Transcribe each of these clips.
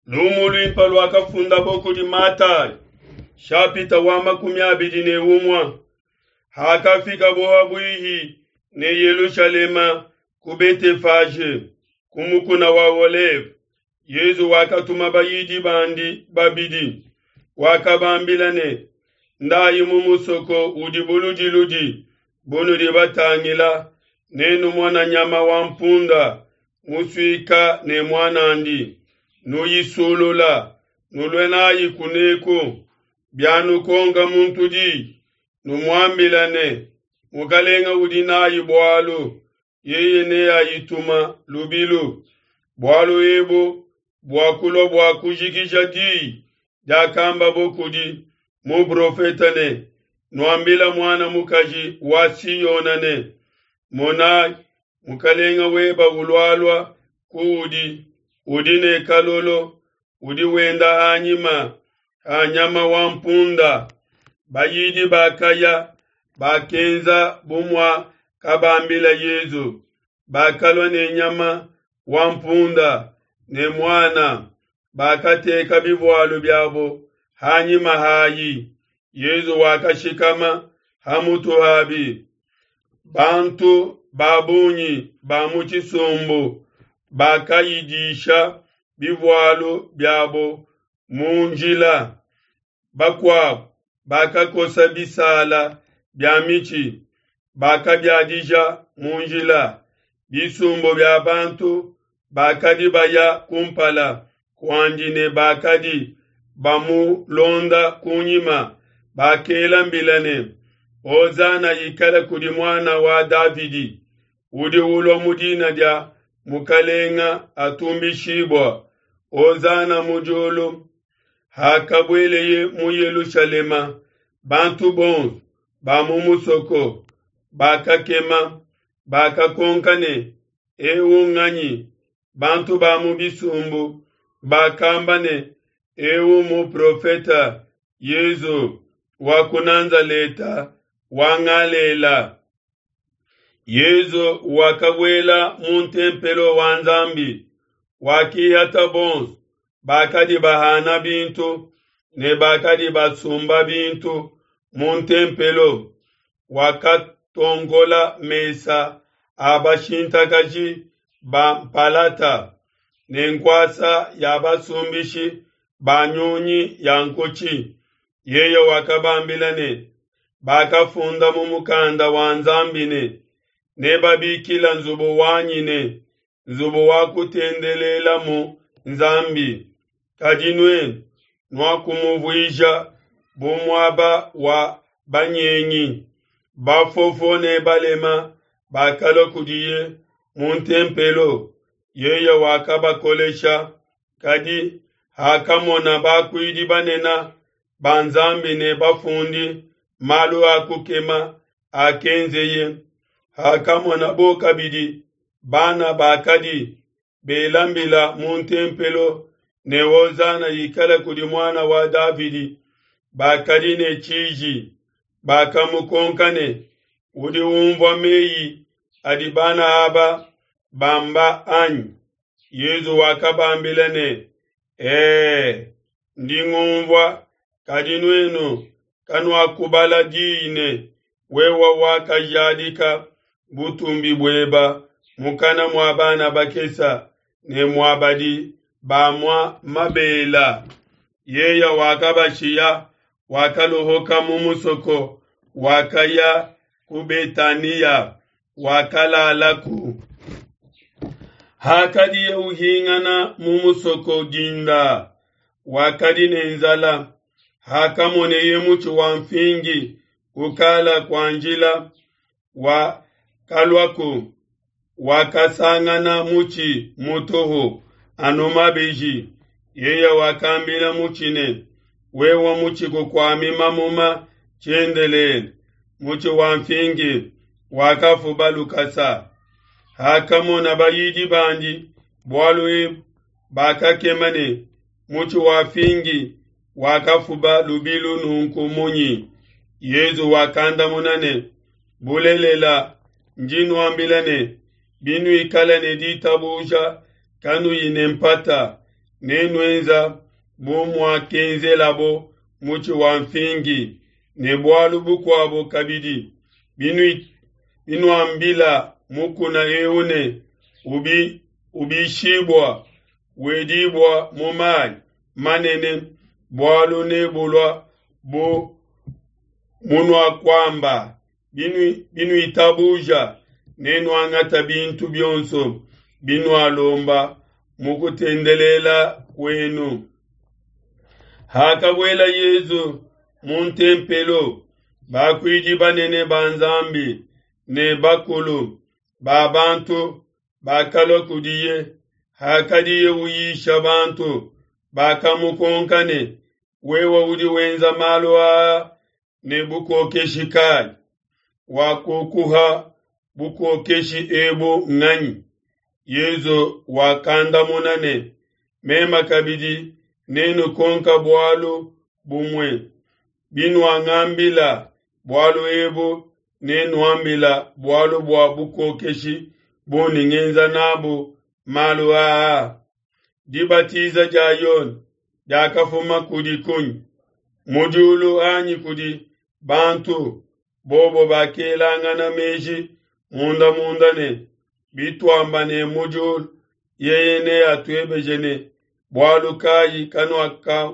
Lumulu impalu wakafunda boku di Matayo shapita wa 21 hakafika bohabwihi ne Yerusalema kubete faje kumukuna wa Olevu. Yezu wakatuma bayidi bandi babidi wakabambilane ndayi mumusoko udibulujiludi bunu dibatangila nenu mwana nyama wa mpunda muswika ne mwana andi nuyisulula nulwenayi kuneko byanu konga muntudi numwambilane mukalenga udinayi bwalo yeye ne ayituma lubilu bwalo ebo bwakulo bwakujikisha di jakamba bokudi mu profetane nwambila mwana mukaji wasiyonane mona mukalenga weba ulwalwa kuudi udine kalolo udi wenda anyama wa mpunda bayidi bakaya bakenza bumwa kabambila Yezu bakalwa ne nyama wa mpunda ne mwana bakateka bivwalo byabo hanyima hayi Yezu wakashikama hamutuhabi bantu babunyi bamuchisumbu bakayidisha bivwalo byabo munjila bakwabo bakakosa bisala byamichi bakabyadija munjila bisumbo bya bantu bakadi baya kumpala kwandine bakadi bamu londa kunyima bakela mbilane ozana yikala kudi mwana wa Davidi udi ulo mudina dia mukalenga atumbishibwa ozana mujolo hakabweleye mu Yerusalema bantu bon bamumusoko bakakema bakakonkane ewunganyi bantu bamubisumbu bakambane ewu mu profeta Yezu wakunanza leta wangalela Yezu wakabwela muntempelo wanzambi wakiyata bons bakadi bahana bintu ne bakadi basumba bintu muntempelo wakatongola mesa abashintakaji bampalata nenkwasa yabasumbishi banyonyi yankochi yeye wakabambilane bakafunda mu mukanda wanzambine ne babikila nzubo wanyine nzubo wakutendelela mu nzambi kadinwe nwakumuvwisha bumwaba wa banyenyi bafofone balema bakalo kudiye muntempelo yeye wakabakolesha kadi hakamona bakwidi banena banzambi ne bafundi malu akukema akenzeye hakamona bokabidi bana bakadi belambila muntempelo ne wozana yikala kudi mwana wa Davidi bakadi ne chiji bakamukonkane udi umva meyi adibana aba bamba anyi Yezu wakabambilane ndingumva kadinwenu kanwa kubala dine wewa wakajadika butumbi bweba mukana mwabana bakesa ne mwabadi bamwa mabela yeya wakabashiya wakalohoka mumusoko wakaya kubetania wakalalaku hakadi ya uhingana mumusoko jinda wakadi nenzala hakamone yemuchu wa mfingi ukala kwa njila wa kalwaku wakasangana muchi mutoho anomabeji yeya wakambila muchine wewa muchi kukwami mamuma chendele muchi wa mfingi wakafubalukasa hakamona bayidi bandi bwalwe bakakemane muchi wa fingi wakafuba lubilu nunkumunyi Yezu wakanda munane bulelela njinu ambilane binu ikalane di tabuja kanu inempata nenwenza bumwa kenzelabo muchi wamfingi ne bwalu bukwabo kabidi binu ambila mukuna eune ubishibwa wedibwa mumai manene bwalu nebulwa bu munwa kwamba binu itabuja nenu angata bintu byonso binu alomba mukutendelela kwenu. Hakabwela Yezu muntempelo bakwiji banene banzambi ne bakulu babantu bakalokudiye hakadiye uyisha bantu bakamukonkane wewa udi wenza malwa ne bukokeshi kai wakukuha bukokeshi ebo ngani Yezu wakanda munane mema kabidi nenu konka bwalu bumwe binu angambila bwalu ebo nenu ambila bwalu bwa bukokeshi buni ngenza nabu malu dibatiza jayon jakafuma kudi kunyi mujulu anyi kudi bantu bobo bakelanga na meji munda ne bitwamba ne mujul yeyene atwebejene bwalu kayi kanwaka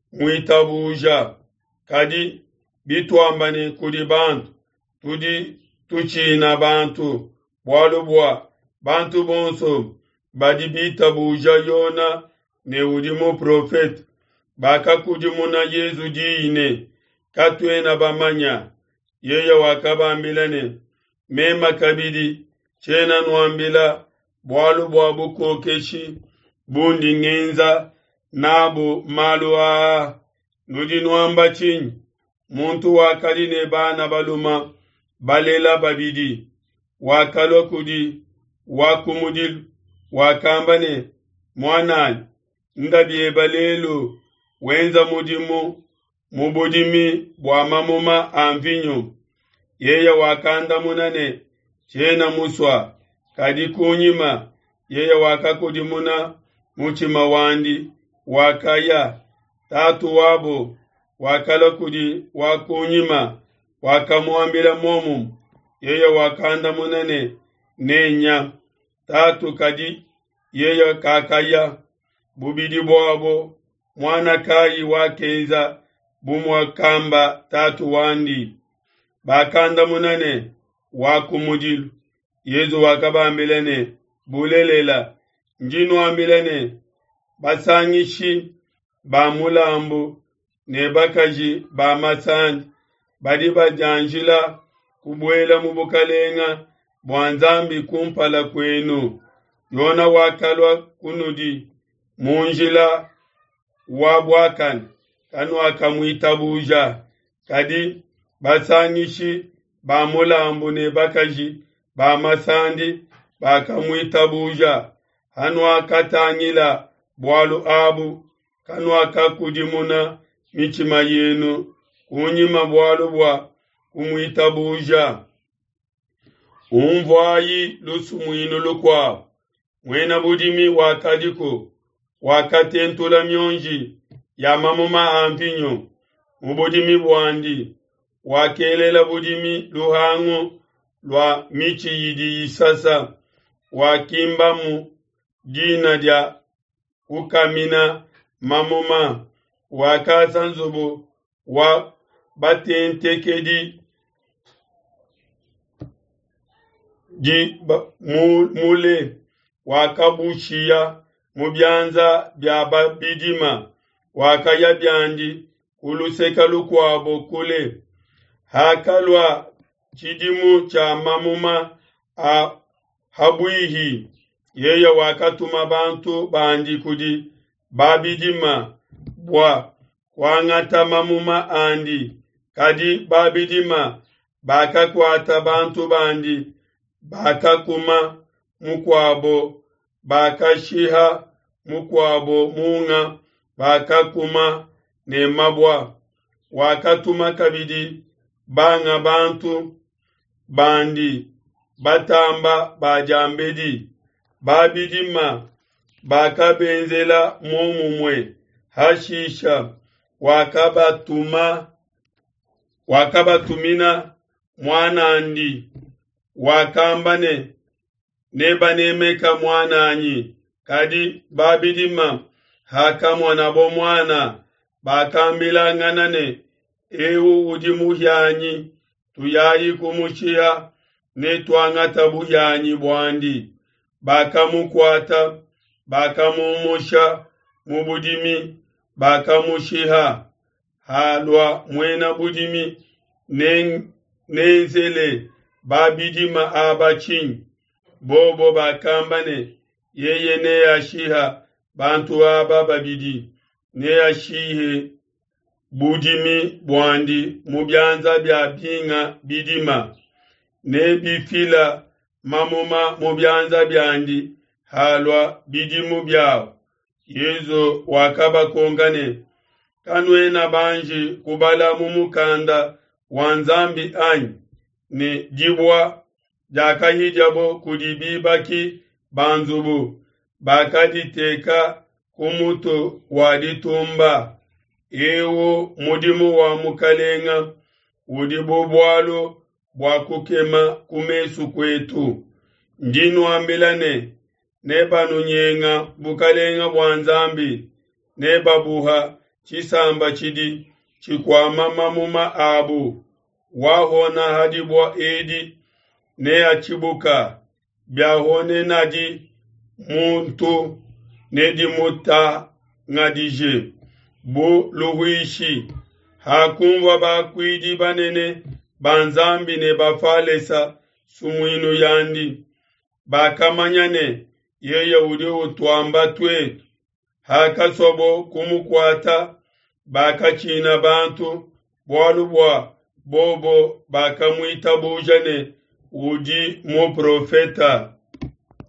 muitabuja kadi bitwamba ne kudi bantu tudi tuchina bantu bwalu bwa bantu bonso badi bitabuja yona ne udimu profet baka kudimuna Yezu diine katwena bamanya yeye wakabambilane mema kabidi chena nwambila bwalu bwa bukokeshi bundi ngenza nabu malwa nudi nwamba chinyi muntu wakaline bana baluma balela babidi wakalokudi wakumudil wakambane mwanani ndabye balelo wenza mudimu mubudimi bwa mamuma amvinyo yeye wakanda munane chena muswa kadi kunyima yeye wakakudimuna muchima wandi wakaya tatu wabo wakalokudi wakunyima wakamuambila momu yeye wakanda munane nenya tatu kadi yeye kakaya bubidi bwabo mwana kayi wakenza bumwa kamba tatu wandi bakanda munane wakumudilu Yezu wakabambilene bulelela njinu ambilene basangishi ba mulambu ne bakaji ba masandi badi bajanjila kubwela mubukalenga bwanzambi kumpala kwenu yona wakalwa kunudi munjila wabwakan kanu akamwitabuja kadi basangishi ba mulambu ne bakaji ba masandi bakamwitabuja hanu akatangila bwalu abu kanu akakudimuna michima yenu kunyima bwalu bwa kumwitabuja umvayi lusumwinu lukwa mwena budimi wakadiko wakatentula myonji ya mamuma amvinyo mubudimi bwandi wakelela budimi luhango lwa michi yidi yisasa wakimbamu jina dia ukamina mamuma wakasanzubu wa batentekedi mule wakabushia mubyanza bya babidima wakaya byandi kuluseka lukwabo kule hakalwa chidimu cha mamuma habwihi yeye wakatuma bantu bandi kudi babidima bwa kwangata mamuma andi kadi babidima bakakwata bantu bandi bakakuma mukwabo bakashiha mukwabo munga bakakuma ne mabwa wakatuma kabidi banga bantu bandi batamba bajambedi babidima bakabenzela mumumwe hashisha wakabatumina mwanandi wakambane nebanemeka mwananyi kadi babidima hakamwana bo mwana bakambilanganane ewu udimuhyanyi tuyayi kumuchiya netwangata buhyanyi bwandi bakamukwata bakamumusha mubudimi bakamushiha halwa mwena budimi nenzele babidima abachin bobo bakambane yeye neyashiha bantu aba babidi neyashihe budimi bwandi mubyanza bya binga bidima nebifila mamuma mubyanza byandi halwa bidimu byao yezo wakabakongane kanwena banji kubala mumukanda wanzambi anyi ni jibwa jakahijabo kudibibaki banzubu bakaditeka kumuto waditumba ewo mudimu wa mukalenga udibubwalo bwakukema kumesu kwetu njinu ambilane nebanu nyenga bukalenga bwanzambi nebabuha chisamba chidi chikwama muma abu wahona hadibwa edi ne achibuka byahone nadi muntu nedi muta ngadije bu luhuishi hakumva bakwidi banene banzambi ne bafalesa sumuinu yandi bakamanyane yeye udi utwamba twetu hakasobo kumukwata bakachina bantu bwalubwa bobo bakamwita bujane udi mu profeta